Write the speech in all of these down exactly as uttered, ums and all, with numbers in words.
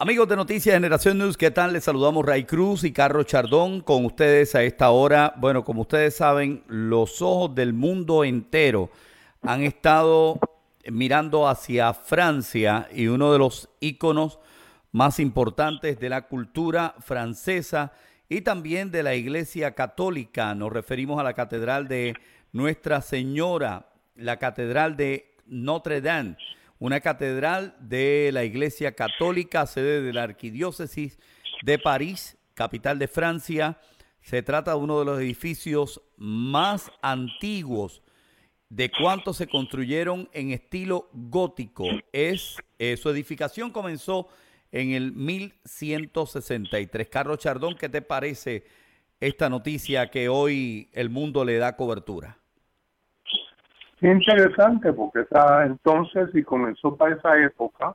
Amigos de Noticias Generación News, ¿qué tal? Les saludamos Ray Cruz y Carlos Chardón con ustedes a esta hora. Bueno, como ustedes saben, los ojos del mundo entero han estado mirando hacia Francia y uno de los íconos más importantes de la cultura francesa y también de la Iglesia Católica. Nos referimos a la Catedral de Nuestra Señora, la Catedral de Notre Dame. Una catedral de la Iglesia Católica, sede de la Arquidiócesis de París, capital de Francia. Se trata de uno de los edificios más antiguos de cuantos se construyeron en estilo gótico. Es, eh, su edificación comenzó en el mil ciento sesenta y tres. Carlos Chardón, ¿qué te parece esta noticia que hoy el mundo le da cobertura? Interesante, porque esa entonces, y comenzó para esa época,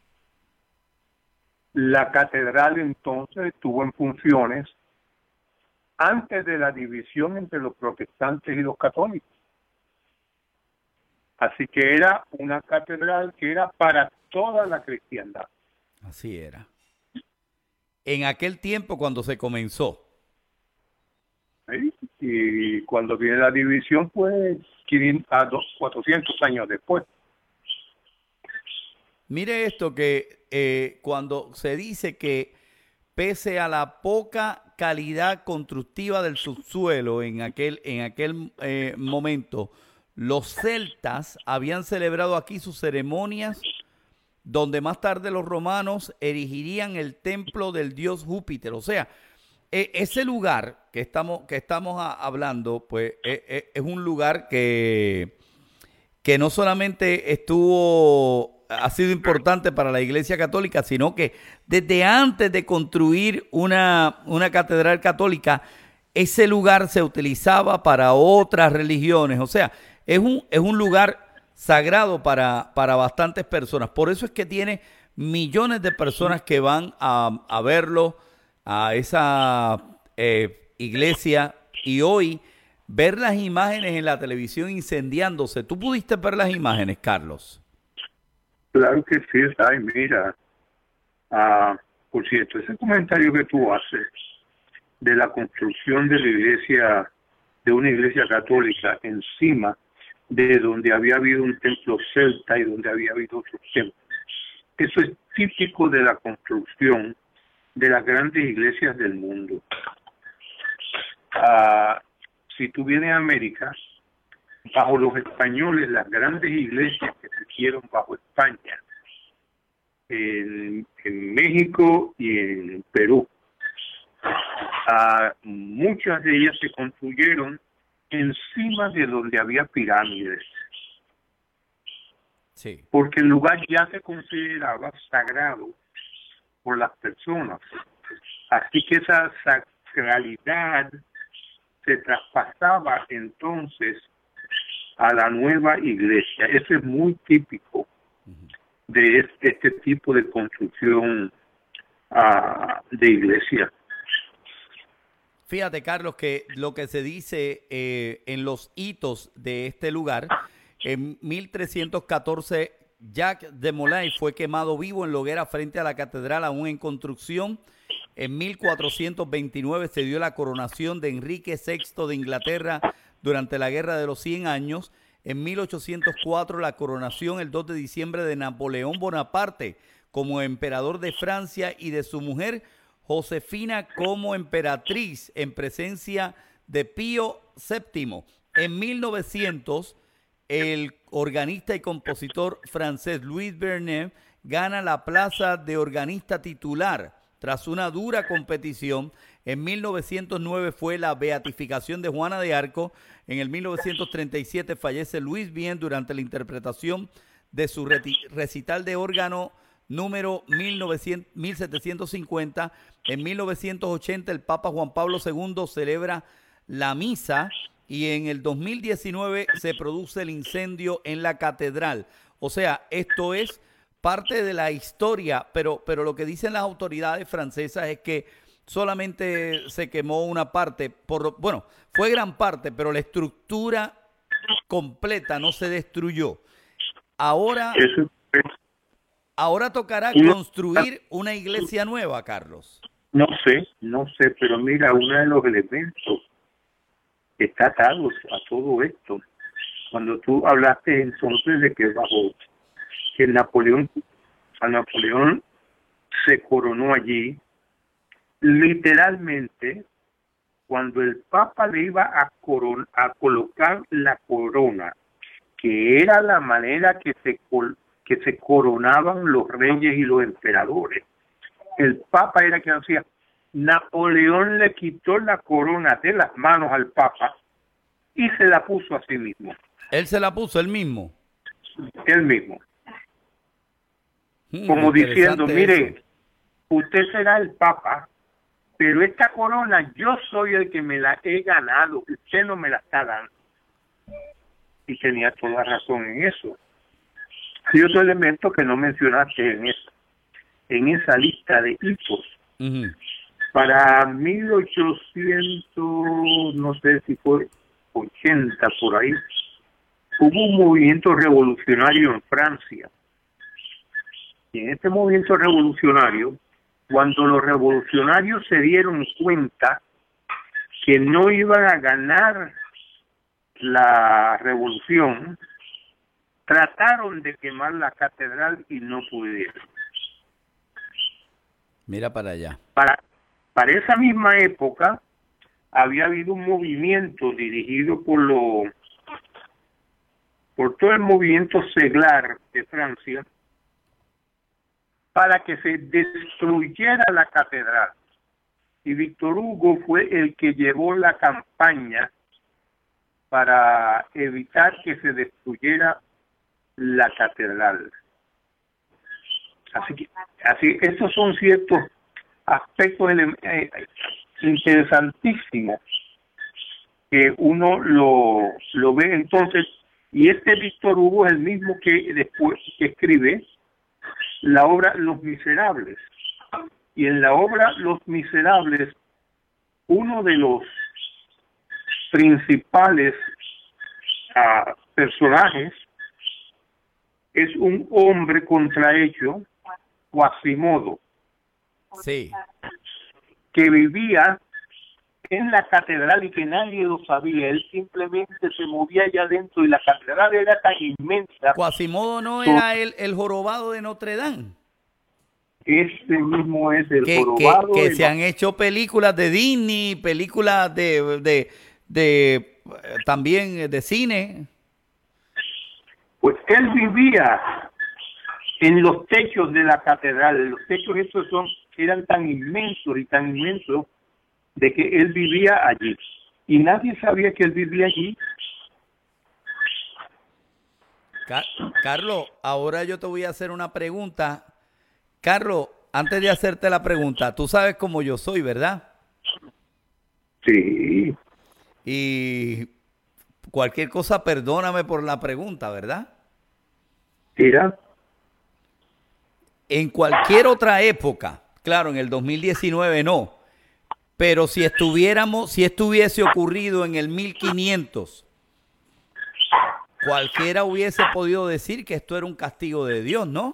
la catedral entonces estuvo en funciones antes de la división entre los protestantes y los católicos. Así que era una catedral que era para toda la cristiandad. Así era. En aquel tiempo cuando se comenzó. ¿Sí? Y cuando viene la división, pues a dos, cuatrocientos años después. Mire esto que eh, cuando se dice que pese a la poca calidad constructiva del subsuelo en aquel, en aquel eh, momento, los celtas habían celebrado aquí sus ceremonias donde más tarde los romanos erigirían el templo del dios Júpiter. O sea, eh, ese lugar que estamos, que estamos a, hablando, pues eh, eh, es un lugar que, que no solamente estuvo, ha sido importante para la Iglesia Católica, sino que desde antes de construir una, una catedral católica, ese lugar se utilizaba para otras religiones. O sea, es un, es un lugar sagrado para, para bastantes personas. Por eso es que tiene millones de personas que van a, a verlo, a esa eh, iglesia, y hoy ver las imágenes en la televisión incendiándose. ¿Tú pudiste ver las imágenes, Carlos? Claro que sí, ay, mira. Ah, por cierto, ese comentario que tú haces de la construcción de la iglesia, de una iglesia católica encima de donde había habido un templo celta y donde había habido otros templos. Eso es típico de la construcción de las grandes iglesias del mundo. Uh, si tú vienes a América, bajo los españoles, las grandes iglesias que se hicieron bajo España, en, en México y en Perú, uh, muchas de ellas se construyeron encima de donde había pirámides. Sí. Porque el lugar ya se consideraba sagrado por las personas. Así que esa sacralidad se traspasaba entonces a la nueva iglesia. Eso es muy típico de este tipo de construcción uh, de iglesia. Fíjate, Carlos, que lo que se dice eh, en los hitos de este lugar, en mil trescientos catorce, Jacques de Molay fue quemado vivo en la hoguera frente a la catedral aún en construcción. En mil cuatrocientos veintinueve se dio la coronación de Enrique sexto de Inglaterra durante la Guerra de los cien años. En mil ochocientos cuatro la coronación el dos de diciembre de Napoleón Bonaparte como emperador de Francia y de su mujer Josefina como emperatriz en presencia de Pío séptimo. En mil novecientos, el organista y compositor francés Louis Bernet gana la plaza de organista titular tras una dura competición. En mil novecientos nueve fue la beatificación de Juana de Arco. En el mil novecientos treinta y siete fallece Luis Bien durante la interpretación de su recital de órgano número mil setecientos cincuenta. En mil novecientos ochenta el Papa Juan Pablo segundo celebra la misa y en el dos mil diecinueve se produce el incendio en la catedral. O sea, esto es parte de la historia, pero, pero lo que dicen las autoridades francesas es que solamente se quemó una parte, por, bueno, fue gran parte, pero la estructura completa no se destruyó. Ahora... Eso es ahora tocará Y no- construir una iglesia nueva, Carlos. No sé, no sé, pero mira, uno de los elementos que está atado a todo esto, cuando tú hablaste entonces de que bajo que Napoleón, a Napoleón se coronó allí, literalmente, cuando el Papa le iba a, coron a colocar la corona, que era la manera que se, que se coronaban los reyes y los emperadores, el Papa era quien hacía. Napoleón le quitó la corona de las manos al Papa y se la puso a sí mismo. Él se la puso él mismo. Él mismo. Hmm, Como diciendo, mire, eso. usted será el Papa, pero esta corona yo soy el que me la he ganado, usted no me la está dando. Y tenía toda razón en eso. Hay otro elemento que no mencionaste en esa, en esa lista de hitos. Uh-huh. Para mil ochocientos, no sé si fue ochenta por ahí, hubo un movimiento revolucionario en Francia. Y en este movimiento revolucionario, cuando los revolucionarios se dieron cuenta que no iban a ganar la revolución, trataron de quemar la catedral y no pudieron. Mira para allá. Para, para esa misma época, había habido un movimiento dirigido por lo, por todo el movimiento seglar de Francia, para que se destruyera la catedral. Y Víctor Hugo fue el que llevó la campaña para evitar que se destruyera la catedral. Así que, así, estos son ciertos aspectos eh, interesantísimos que uno lo, lo ve entonces. Y este Víctor Hugo es el mismo que después que escribe la obra Los Miserables. Y en la obra Los Miserables, uno de los principales uh, personajes es un hombre contrahecho, Quasimodo, sí, que vivía en la catedral y que nadie lo sabía. Él simplemente se movía allá adentro y la catedral era tan inmensa. Quasimodo no era el, el jorobado de Notre Dame. Este mismo es el que, jorobado. Que, que de se han hecho películas de Disney, películas de, de, de también de cine. Pues él vivía en los techos de la catedral. Los techos estos son, eran tan inmensos y tan inmensos de que él vivía allí. Y nadie sabía que él vivía allí. Car Carlos, ahora yo te voy a hacer una pregunta. Carlos, antes de hacerte la pregunta, tú sabes cómo yo soy, ¿verdad? Sí. Y cualquier cosa, perdóname por la pregunta, ¿verdad? Mira. En cualquier otra época, claro, en el dos mil diecinueve no, pero si estuviéramos, si esto hubiese ocurrido en el mil quinientos, cualquiera hubiese podido decir que esto era un castigo de Dios, ¿no?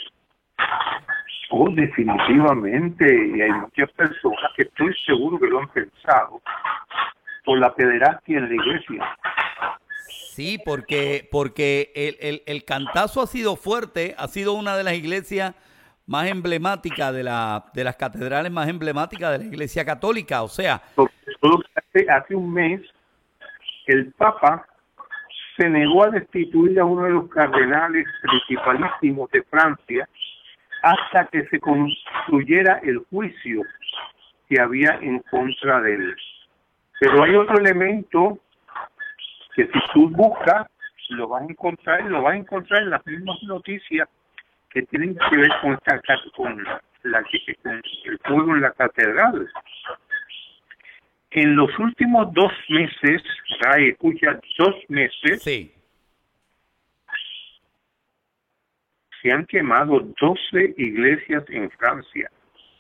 Oh, definitivamente, y hay muchas personas que estoy seguro que lo han pensado por la pederastia en la iglesia. Sí, porque, porque el, el, el cantazo ha sido fuerte, ha sido una de las iglesias más emblemáticas, de, la, de las catedrales más emblemáticas de la iglesia católica, o sea... Hace, hace un mes, el Papa se negó a destituir a uno de los cardenales principalísimos de Francia hasta que se concluyera el juicio que había en contra de él. Pero hay otro elemento que si tú buscas, lo vas a encontrar, lo vas a encontrar en las mismas noticias que tienen que ver con, esta, con, la, con el fuego en la catedral. En los últimos dos meses, ay, escucha, dos meses, sí, se han quemado doce iglesias en Francia.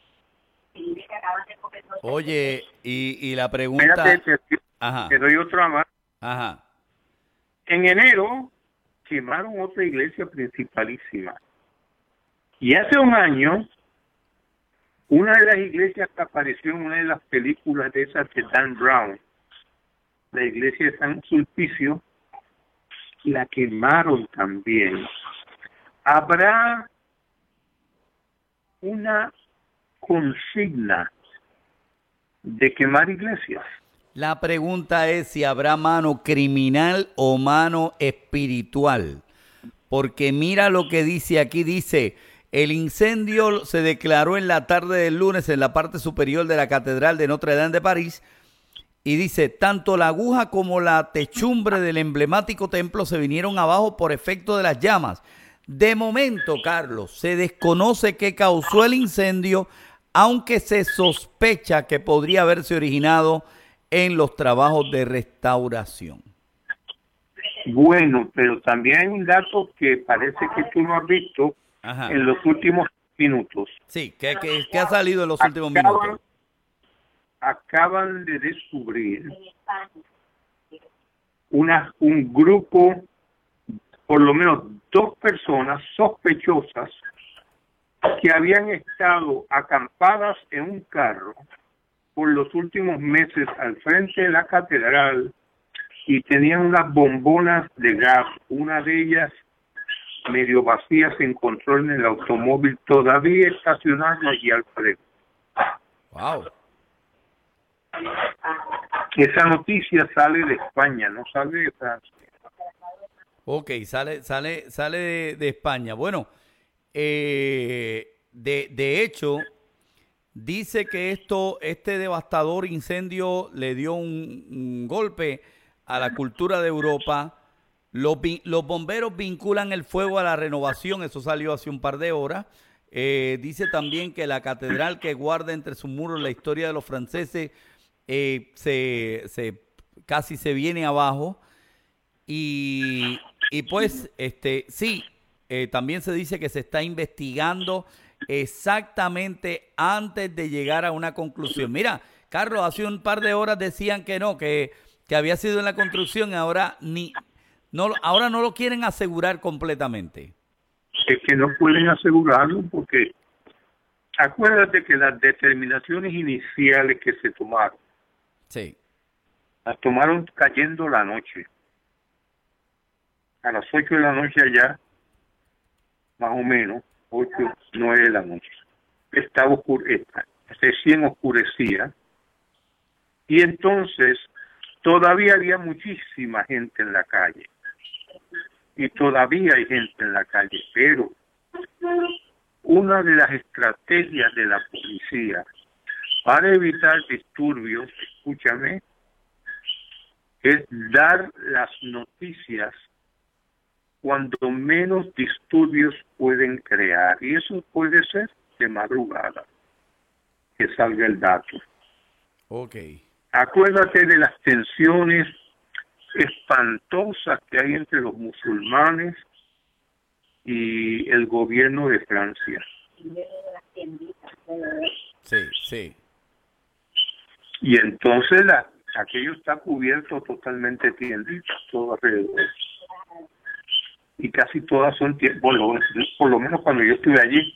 Oye, y, y la pregunta... Espérate, te, Ajá. te doy otra más. Ajá. En enero quemaron otra iglesia principalísima. Y hace un año, una de las iglesias que apareció en una de las películas de esas de Dan Brown, la iglesia de San Sulpicio, la quemaron también. Habrá una consigna de quemar iglesias. La pregunta es si habrá mano criminal o mano espiritual. Porque mira lo que dice aquí, dice, el incendio se declaró en la tarde del lunes en la parte superior de la Catedral de Notre Dame de París. Y dice, tanto la aguja como la techumbre del emblemático templo se vinieron abajo por efecto de las llamas. De momento, Carlos, se desconoce qué causó el incendio, aunque se sospecha que podría haberse originado en los trabajos de restauración. Bueno, pero también hay un dato que parece que tú no has visto. Ajá. En los últimos minutos. Sí, ¿qué, qué, qué ha salido en los acaban, últimos minutos? Acaban de descubrir una, un grupo, por lo menos dos personas sospechosas que habían estado acampadas en un carro por los últimos meses al frente de la catedral y tenían unas bombonas de gas. Una de ellas medio vacía se encontró en el automóvil todavía estacionado allí al frente. Wow. Esa noticia sale de España, no sale de Francia. Ok, sale, sale, sale de, de España. Bueno, eh, de, de hecho, dice que esto, este devastador incendio le dio un, un golpe a la cultura de Europa. Los, los bomberos vinculan el fuego a la renovación, eso salió hace un par de horas. Eh, dice también que la catedral que guarda entre sus muros la historia de los franceses eh, se, se casi se viene abajo. Y, y pues, este, sí, eh, también se dice que se está investigando exactamente antes de llegar a una conclusión. Mira, Carlos, hace un par de horas decían que no, que, que había sido en la construcción, ahora ni... No, ahora no lo quieren asegurar completamente. Es que no pueden asegurarlo porque acuérdate que las determinaciones iniciales que se tomaron, sí, las tomaron cayendo la noche. A las ocho de la noche allá, más o menos, ocho, nueve de la noche. Estaba oscure, recién oscurecía. Y entonces todavía había muchísima gente en la calle. Y todavía hay gente en la calle, pero una de las estrategias de la policía para evitar disturbios, escúchame, es dar las noticias cuando menos disturbios pueden crear. Y eso puede ser de madrugada, que salga el dato. Ok. Acuérdate de las tensiones espantosas que hay entre los musulmanes y el gobierno de Francia. Sí, sí. Y entonces la, aquello está cubierto totalmente tienditas, todo alrededor. Y casi todas son tiendas, bueno, por lo menos cuando yo estuve allí,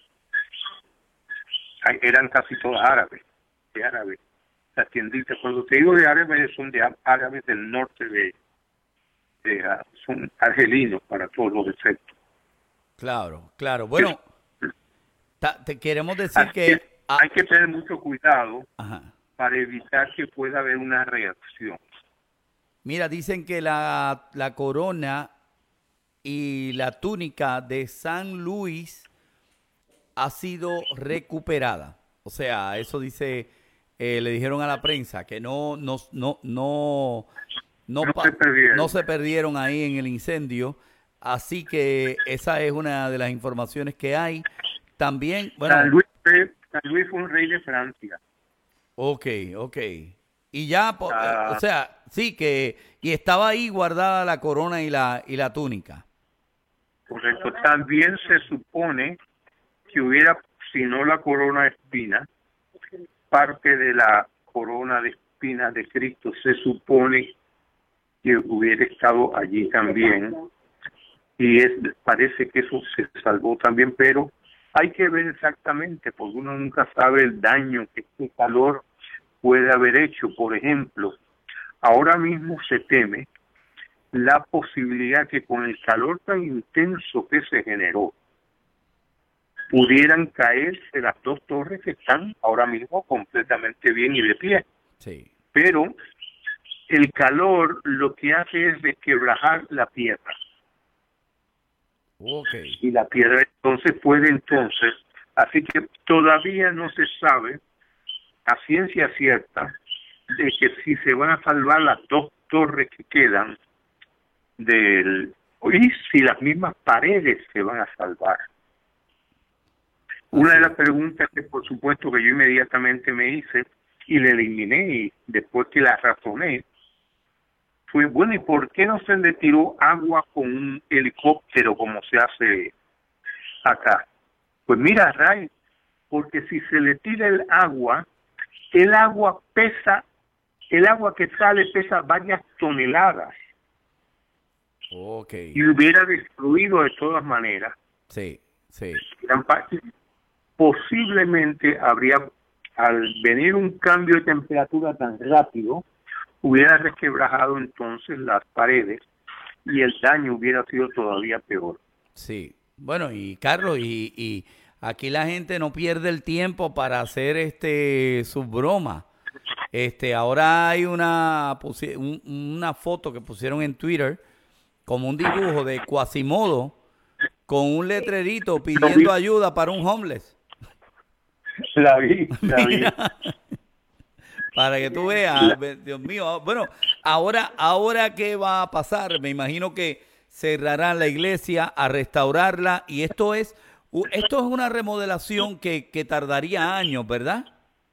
eran casi todas árabes, de árabes. Las tienditas, cuando te digo de árabes, son de árabes del norte de, de uh, son argelinos para todos los efectos. Claro, claro. Bueno, ta, te queremos decir que, que ah, hay que tener mucho cuidado ajá. para evitar que pueda haber una reacción. Mira, dicen que la, la corona y la túnica de San Luis ha sido recuperada. O sea, eso dice... Eh, le dijeron a la prensa que no no no no no, no, pa, se perdieron. no se perdieron ahí en el incendio, así que esa es una de las informaciones que hay. También, bueno, San Luis, San Luis fue un rey de Francia. Ok, ok. Y ya, ah, o sea, sí que y estaba ahí guardada la corona y la y la túnica. Correcto. También se supone que hubiera, si no la corona de espinas, parte de la corona de espinas de Cristo, se supone que hubiera estado allí también. Y es, parece que eso se salvó también, pero hay que ver exactamente, porque uno nunca sabe el daño que este calor puede haber hecho. Por ejemplo, ahora mismo se teme la posibilidad que con el calor tan intenso que se generó, pudieran caerse las dos torres que están ahora mismo completamente bien y de pie. Sí. Pero el calor lo que hace es desquebrajar la piedra. Okay. Y la piedra entonces puede entonces, así que todavía no se sabe a ciencia cierta de que si se van a salvar las dos torres que quedan del, y si las mismas paredes se van a salvar. Una de las preguntas que por supuesto que yo inmediatamente me hice y le eliminé y después que la razoné fue, bueno, ¿y por qué no se le tiró agua con un helicóptero como se hace acá? Pues mira, Ray, porque si se le tira el agua, el agua pesa, el agua que sale pesa varias toneladas. Okay. Y hubiera destruido de todas maneras. Sí, sí. Gran parte. Posiblemente habría, al venir un cambio de temperatura tan rápido, hubiera resquebrajado entonces las paredes y el daño hubiera sido todavía peor. Sí, bueno, y Carlos, y, y aquí la gente no pierde el tiempo para hacer este sus bromas. Este, ahora hay una, un, una foto que pusieron en Twitter como un dibujo de Quasimodo con un letrerito pidiendo ayuda para un homeless. La vi, la vi. Para que tú veas, Dios mío. Bueno, ahora, ahora ¿qué va a pasar? Me imagino que cerrarán la iglesia a restaurarla y esto es, esto es una remodelación que, que tardaría años, ¿verdad?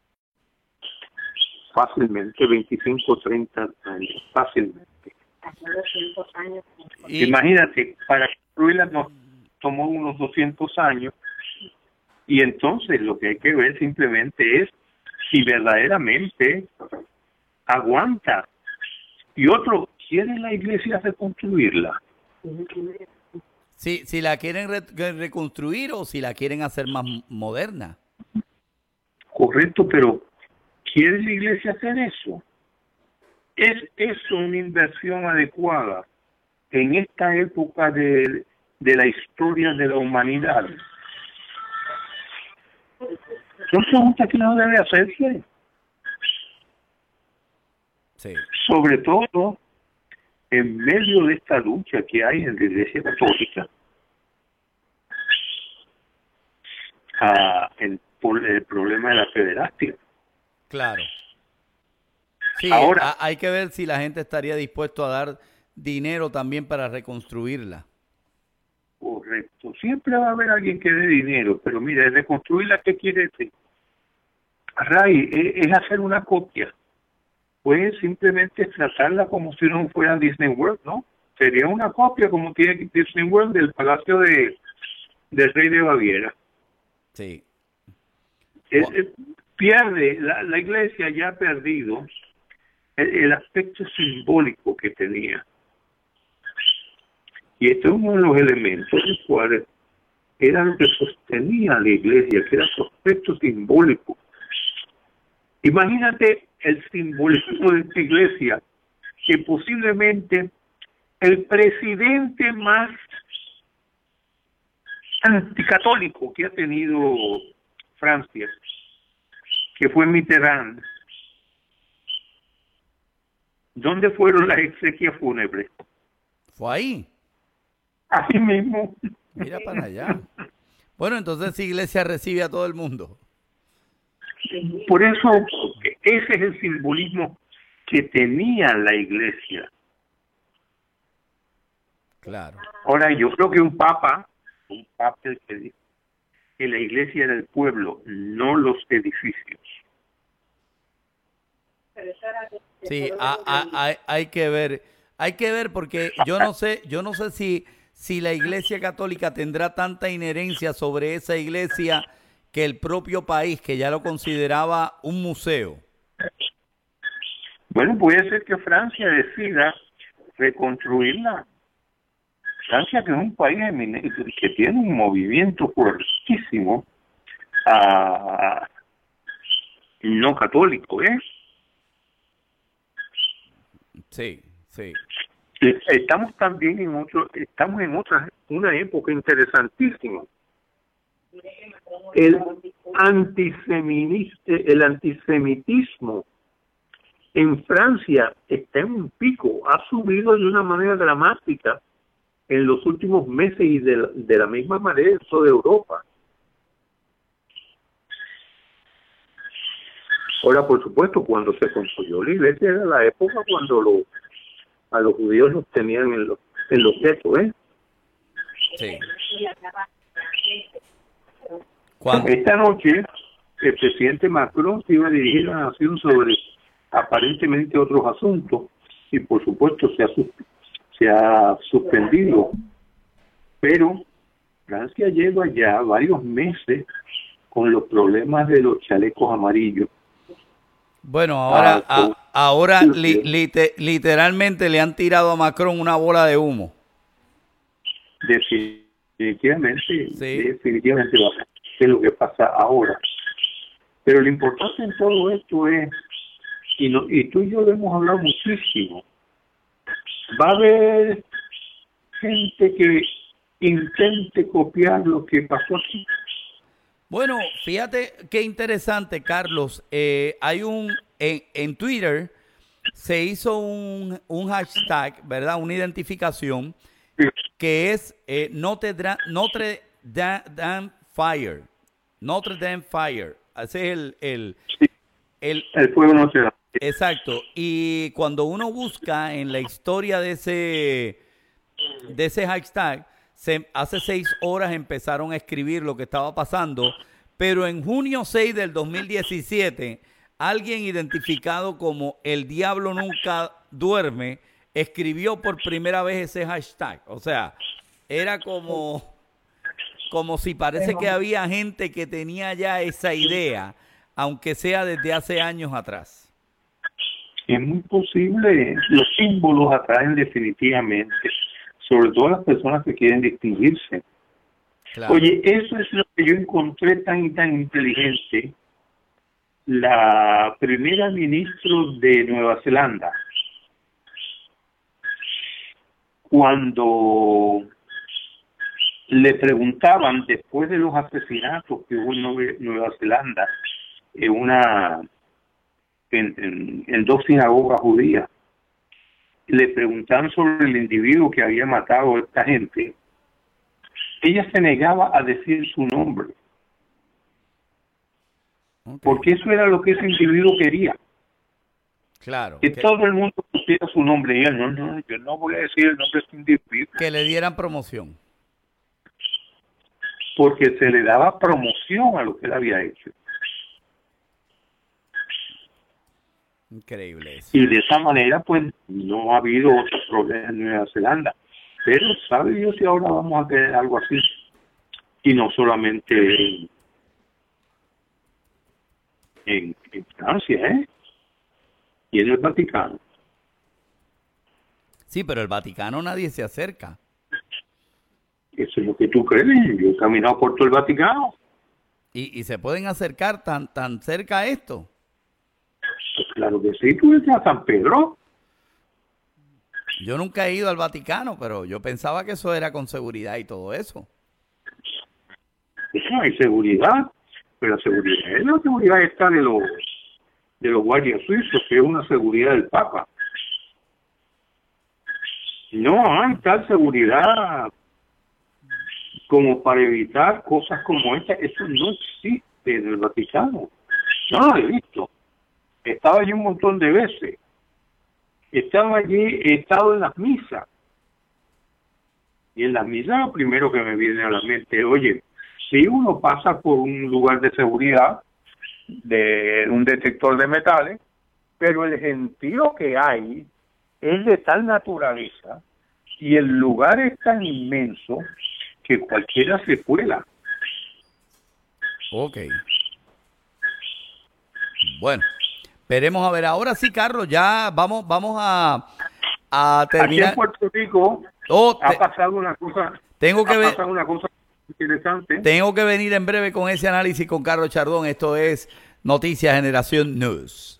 Fácilmente, veinticinco, treinta años, fácilmente. Y, imagínate, para construirla nos tomó unos doscientos años y entonces lo que hay que ver simplemente es si verdaderamente aguanta. Y otro, ¿quiere la iglesia reconstruirla? Si, si la quieren re reconstruir o si la quieren hacer más moderna. Correcto, pero ¿quiere la iglesia hacer eso? ¿Es eso una inversión adecuada en esta época de, de la historia de la humanidad? Son preguntas que no debe hacerse. Sí. Sobre todo en medio de esta lucha que hay en la Iglesia Católica ah, en, por el problema de la pederastia. Claro. Sí, ahora a, hay que ver si la gente estaría dispuesto a dar dinero también para reconstruirla. Correcto. Siempre va a haber alguien que dé dinero, pero mira, reconstruirla, ¿qué quiere decir? Ray, es, es hacer una copia. Puede simplemente tratarla como si no fuera Disney World, ¿no? Sería una copia como tiene Disney World del Palacio de del Rey de Baviera. Sí. Es, es, pierde, la, la iglesia ya ha perdido el, el aspecto simbólico que tenía. Y este es uno de los elementos los cuales era lo que sostenía la iglesia, que era su aspecto simbólico. Imagínate el simbolismo de esta iglesia, que posiblemente el presidente más anticatólico que ha tenido Francia, que fue Mitterrand, ¿dónde fueron las exequias fúnebres? ¿Fue ahí? Así mismo. Mira para allá. Bueno, entonces la iglesia recibe a todo el mundo. Por eso, ese es el simbolismo que tenía la iglesia. Claro. Ahora, yo creo que un papa, un papa que dijo que la iglesia era el pueblo, no los edificios. Sí, a, a, hay, hay que ver, hay que ver porque yo no sé, yo no sé si, si la iglesia católica tendrá tanta inherencia sobre esa iglesia que el propio país, que ya lo consideraba un museo. Bueno, puede ser que Francia decida reconstruirla. Francia, que es un país eminente, que tiene un movimiento fuertísimo a no católico, ¿eh? Sí, sí. Estamos también en otro, estamos en otra, una época interesantísima. El antisemitismo, el antisemitismo en Francia está en un pico, ha subido de una manera dramática en los últimos meses y de, de la misma manera en toda Europa. Ahora, por supuesto, cuando se construyó la iglesia era la época cuando lo, a los judíos los tenían en los, en los guetos, ¿eh? Sí. ¿Cuándo? Esta noche el presidente Macron se iba a dirigir a la nación sobre aparentemente otros asuntos y por supuesto se ha, se ha suspendido, pero Francia lleva ya varios meses con los problemas de los chalecos amarillos. Bueno, ahora, ah, a, ahora li, lite, literalmente le han tirado a Macron una bola de humo. Definitivamente, sí. definitivamente va a ser lo que pasa ahora. Pero lo importante en todo esto es, y, no, y tú y yo lo hemos hablado muchísimo, va a haber gente que intente copiar lo que pasó aquí. Bueno, fíjate qué interesante, Carlos. Eh, hay un, en, en Twitter se hizo un, un hashtag, ¿verdad? Una identificación que es eh, Notre, Notre Dame Fire. Notre Dame Fire. Ese es el... El, el, el fuego no se da. Exacto. Y cuando uno busca en la historia de ese, de ese hashtag, Se, hace seis horas empezaron a escribir lo que estaba pasando, pero en junio seis del dos mil diecisiete, alguien identificado como El Diablo Nunca Duerme escribió por primera vez ese hashtag. O sea, era como, como si parece que había gente que tenía ya esa idea, aunque sea desde hace años atrás. Es muy posible, los símbolos atraen definitivamente, sobre todo las personas que quieren distinguirse. Claro. Oye, eso es lo que yo encontré tan y tan inteligente. La primera ministra de Nueva Zelanda, cuando le preguntaban después de los asesinatos que hubo en Nueva Zelanda, en una en, en, en dos sinagogas judías, le preguntaban sobre el individuo que había matado a esta gente, ella se negaba a decir su nombre. Okay. Porque eso era lo que ese individuo quería. Claro. Que, que todo el mundo pusiera su nombre. Y él, no, no, yo no voy a decir el nombre de este individuo. Que le dieran promoción. Porque se le daba promoción a lo que él había hecho. Increíble eso. Y de esa manera, pues, no ha habido otros problemas en Nueva Zelanda. Pero, ¿sabe Dios si ahora vamos a tener algo así? Y no solamente en, en, en Francia, ¿eh? Y en el Vaticano. Sí, pero el Vaticano nadie se acerca. Eso es lo que tú crees. Yo he caminado por todo el Vaticano. ¿Y, y se pueden acercar tan, tan cerca a esto? Pues claro que sí. ¿Tú dices a San Pedro? Yo nunca he ido al Vaticano, pero yo pensaba que eso era con seguridad y todo eso. Eso hay seguridad, pero la seguridad, la seguridad está de los de los guardias suizos, que es una seguridad del Papa. No hay tal seguridad como para evitar cosas como esta. Eso no existe en el Vaticano. No lo he visto. Estaba allí un montón de veces. Estaba allí, he estado en las misas. Y en las misas lo primero que me viene a la mente, oye, si uno pasa por un lugar de seguridad, de un detector de metales, pero el gentío que hay es de tal naturaleza y el lugar es tan inmenso que cualquiera se cuela. Ok. Bueno, veremos a ver. Ahora sí, Carlos, ya vamos, vamos a, a terminar. Aquí en Puerto Rico, Oh, ha te- pasado una cosa, tengo que ha ver, pasado una cosa interesante. tengo que venir en breve con ese análisis con Carlos Chardón. Esto es Noticias Generación News.